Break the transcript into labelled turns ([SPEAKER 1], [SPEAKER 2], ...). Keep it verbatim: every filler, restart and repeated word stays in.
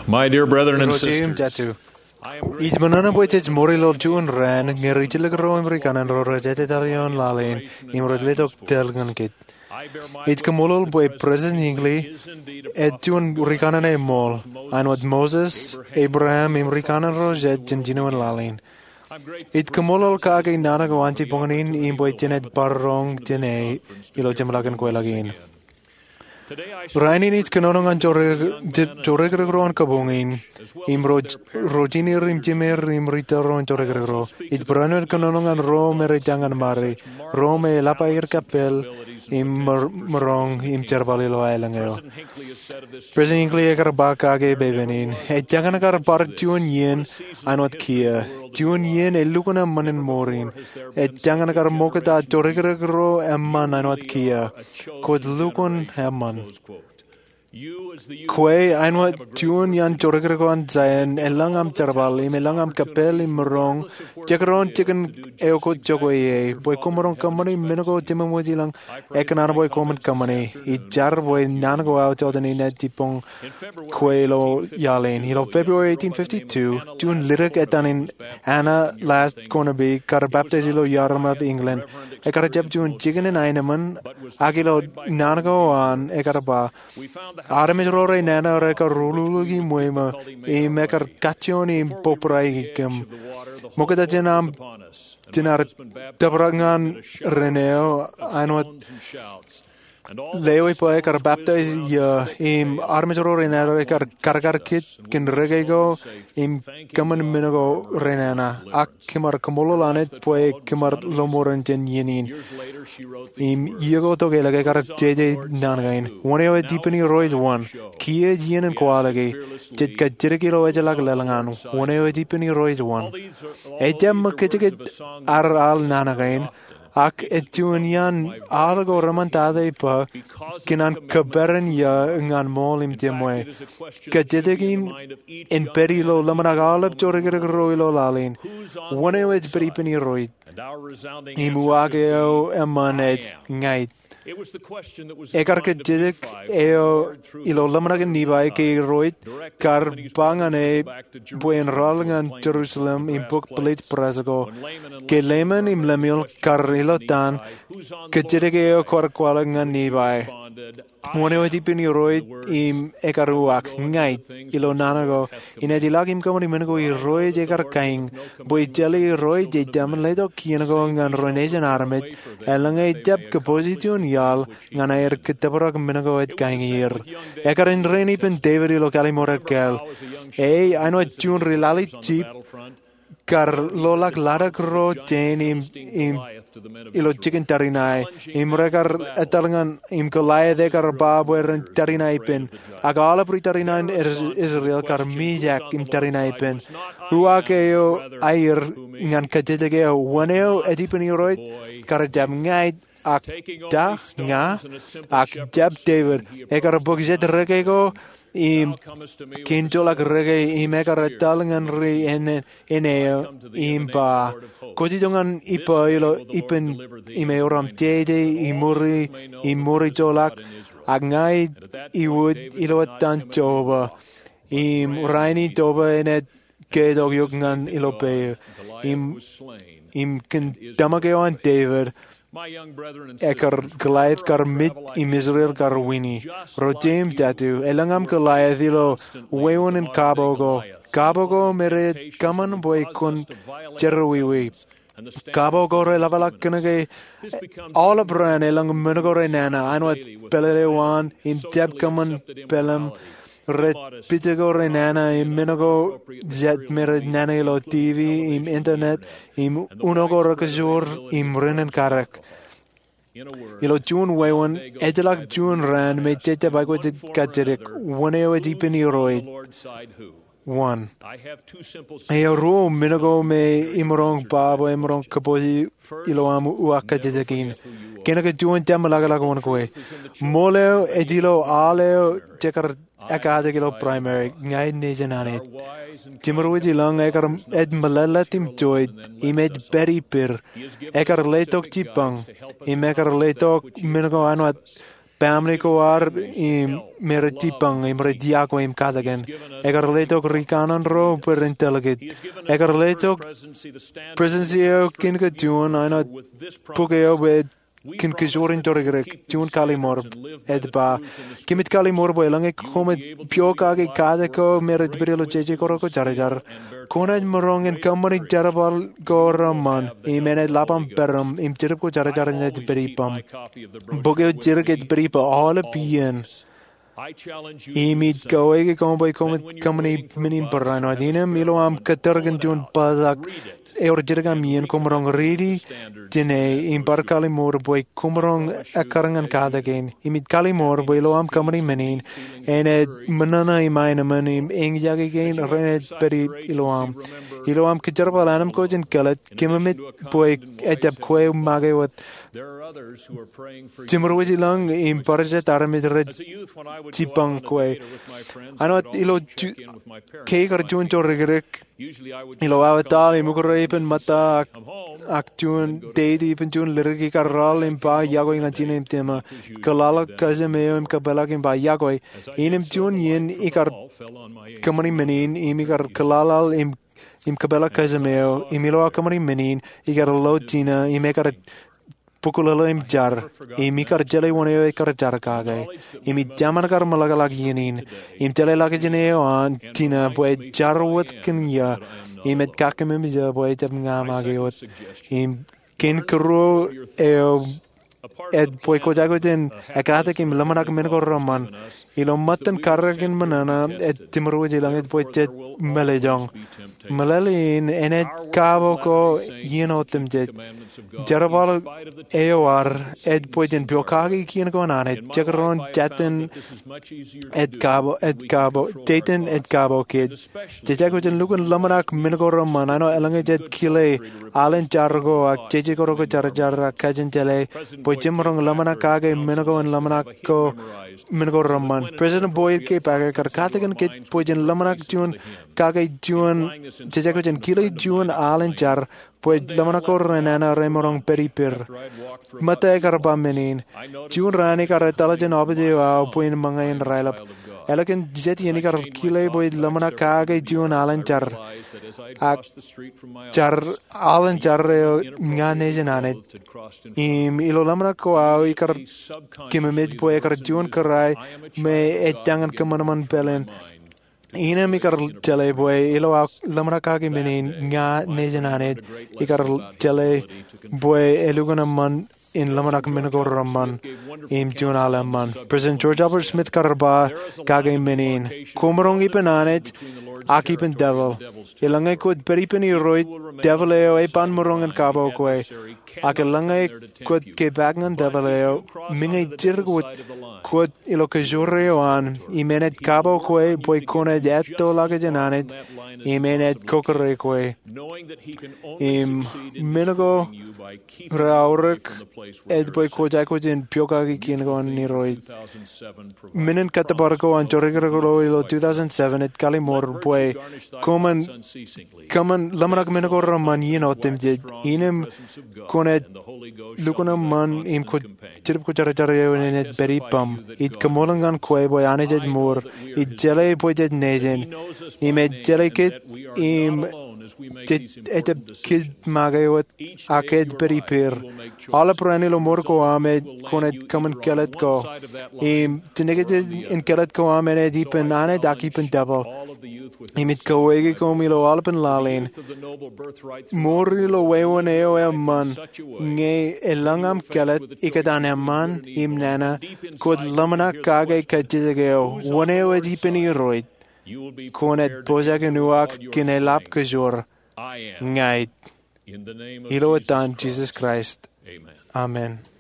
[SPEAKER 1] My dear brethren and
[SPEAKER 2] Rojem
[SPEAKER 1] sisters,
[SPEAKER 2] jatu. Each banana boy church morilo jun ran, ngerichil gro American and rojete talion lalin, imrodleto telgan kit. Each kamolol boy present ingli, et jun ricanan mol, and what Moses, Abraham, imrican and rojet, gengino and lalin. It kamolol kage nana guanchi ponganin, imboy tenet barrong tene, ilo jamlagan quelagin. Rainin it kanonong an joregregron kabungin, im rojini rim jimer im ritaron joregregro. It branwer kanonong an ro mere jangan mari, ro me lapair kapel, im merong im cerbalilo ailangeo. President Hinckley ekar bakage bebenin, et jangan akar park juan yen anot kia, juan yen elukuna manin morin, et jangan akar mokata joregregro emman anot kia, kod lukun emman. Kwe einwat tun yan joregregon zayen elangam charbal im elangam kapel im rong jekron chicken eoko jogoye boy komorong company menogo timamoji lang eknar boy comment company I jar boy nanago out of the net tipong kwe lo yalen hilo February eighteen fifty-two tun lyric etanin Anna last Cornerby kar baptizilo Yarmouth England ekar jab tun chicken in Eineman agilo nanago an ekarba Armejrore nana reka rululugi muema e mekar kationi popraigim. Mokada jenam jenar tabrangan reneo anwat Lewi po ekar baptize ya im armejrore nana ekar karkar kit kin regego im kaman minago renana ak kimar kamolo lanet po kimar lomoran jen yenin. Im yego to gela kar jeje nangain one o deepeni roid one kia jien en quality jet ka jirgilo ejalag lelangan one o deepeni roid one ejam kechik ar al nanagain ak etunian algo ramantade pa kinan kaberen ya ngan molim temwe kajedegin in perilo lamanagalab jorigro lalin one o deepeni roid imuageo emanet ngait Ekar ke jedek eo ilo lamanagan nibai ke roit kar bangane buen ralangan Jerusalem im book plate prasago ke leman im lemiol kar ilo tan ke jedek eo kwar kwalangan nibai One o dipini roit im ekaruak ngait ilo nanago in edilag im kamani menago I roit ekar kaing boi jeli roit je daman ledo kianago ngan ronejan armet elangay jab ke position yal ngan air kitabarak menago et kaing ir ekar in reni pen David ilo kalimora kel ei ano tune rilali cheap kar lolak larak ro jen im im ilo chicken tarinai im rekar etalangan im kolaya de kar babuer tarinai pen agala pri tarinai Israel kar mijak im tarinai pen huakeo air ngan kajedegeo waneo edipeni roit kar jam ngai ak da nga ak jab David ekar bogjet regego im kinjolak rege im ekar talangan ri en eneo im ba kojijongan ipa ilo ipen ime oram jede imuri imuri jolak agnai iwood ilo tan joba im raini joba enet kedog yogngan ilo pe im im kin damagewan David Ekar Goliath kar mit im Israel kar wini. Rojem datu elangam Goliath ilo weon in Kabogo. Kabogo mere kaman boy kun jeruiwi. Kabogo re lavalak kanage all of ran elang menagore nana anwat pelelewan im jab kaman pelam red pitagore nana im menago jet mere nana ilo T V im internet im unogo rakazur im renen karak ilo jun wewan ejalak jun ran me jete bagwet kajerek one o dipeni roid one eo ro menago me imrong babo imrong kapoji ilo amu uakajedekin kenaka jun jamalaga one koe moleo ejilo aleo jekar Akade kilo primary ngai nejanane. Timruji lang ekar ed malalatim joid imed beri pir ekar letok chipang im ekar letok menago anwat bamni ko ar im meritipang im rediaco im kadagen. Egar letok rikanan ro per intelligit. Egar letok presensio kinka tuon aina pugeo with kin kijorin torgrek tun kalimor edba kimit kalimor boelange komet piokage kadeko merit brilo jeje koroko jarajar konad morong en kamari jarabal goraman imenet lapam peram im jirko jarajar net bripam bogeo jirget bripa all bien imit goege komboy komet kamani minin parano dina milo am katergen tun padak Eor jirga mien kumrong ridi dine in bar kalimor boy kumrong akarangan kadagen imit kalimor boy lo am kamari menin ene manana imaina manim eng jagagen renet peri iloam iloam kijarba lanam ko jin kalat kimamit boy etap kwe magewat Timurwaji lang im parja taramit red tipang kwe anot ilo ke karjun torgerek ilo avatal imukurepen mata aktun dedi penjun lirgi karral im pa yago in latin im tema kalala kazemeo im kabelak im pa yago inim tun yen ikar kamani menin im ikar kalala im im kabelak kazemeo imilo kamani menin ikar lotina im ikar Pukulala im jar, imi kar jale woneo e kar jar kage, imi jaman kar malaga laginin, im tele lagajineo an tina boe jarwat kenya, imet kakem im ja boe jab ngamageot, im ken kro eo ed boe ko jagoten akata kim lamanak men ko roman, ilo matan karagen manana ed timro jilang ed boe jet melejong. Malalin enet kabo ko yenotem jet jarabal eoar ed poiten biokagi kien ko nanet jagron jaten ed kabo ed kabo jaten ed kabo kid jejagoten lukun lamanak minagoro manano elange jet kile alen jargo ak jejegoro ko jarjar kajen tele pojimrong lamanak kage minago en lamanak ko minagoro man President Boyd ke paga karkatagan kit pojen lamanak tun kage tun Jejako jen kilo juan alen jar poe lamanako renana remorong peripir. Mata karba menin. Juan rani kar talajan obje wa poin mangain railap. Elakan jet yeni kar kilo poe lamana kage juan alen jar. Ak jar alen jar ngane jenanet. Im ilo lamana ko au ikar kimemit poe kar juan karai me et jangan kemanaman pelen. Ina mikar jale boy ilo lamana kagi menin nga nejenanet ikar jale boy elugana man in lamanak menagor raman im tunala man President George Albert Smith karba kagi menin kumrong ipenanet akipen devil ilangai kod peripeni roit devil eo e pan morong en kabo kwe akilangai kod ke bagngan devil eo mingai jirgut kod ilo kajureo an imenet kabo kwe boy kone jetto laga jananet imenet kokore kwe im menago raurek ed boy kojako jen piokagi kingon ni roit minen katabarko an chorigro ilo two thousand seven et kalimor boy common common lamanak menago raman yino temje inem konet lukuna man im ko chirp ko chara chara yenet beripam it kamolangan kwe boy anejed mor it jale boy jed nejen im jale kit im et kid magayot aked beripir ala pranilo morko ame konet kamen kelet ko im tinegete in kelet ko ame dipen ane dakipen devil imit kawege komilo alpen lalin morilo wewone eo man nge elangam kelet ikadane man im nana kod lamana kage kajegeo woneo dipeni roit konet pojagenuak kinelap kajor ngai ilo etan Jesus Christ. Amen.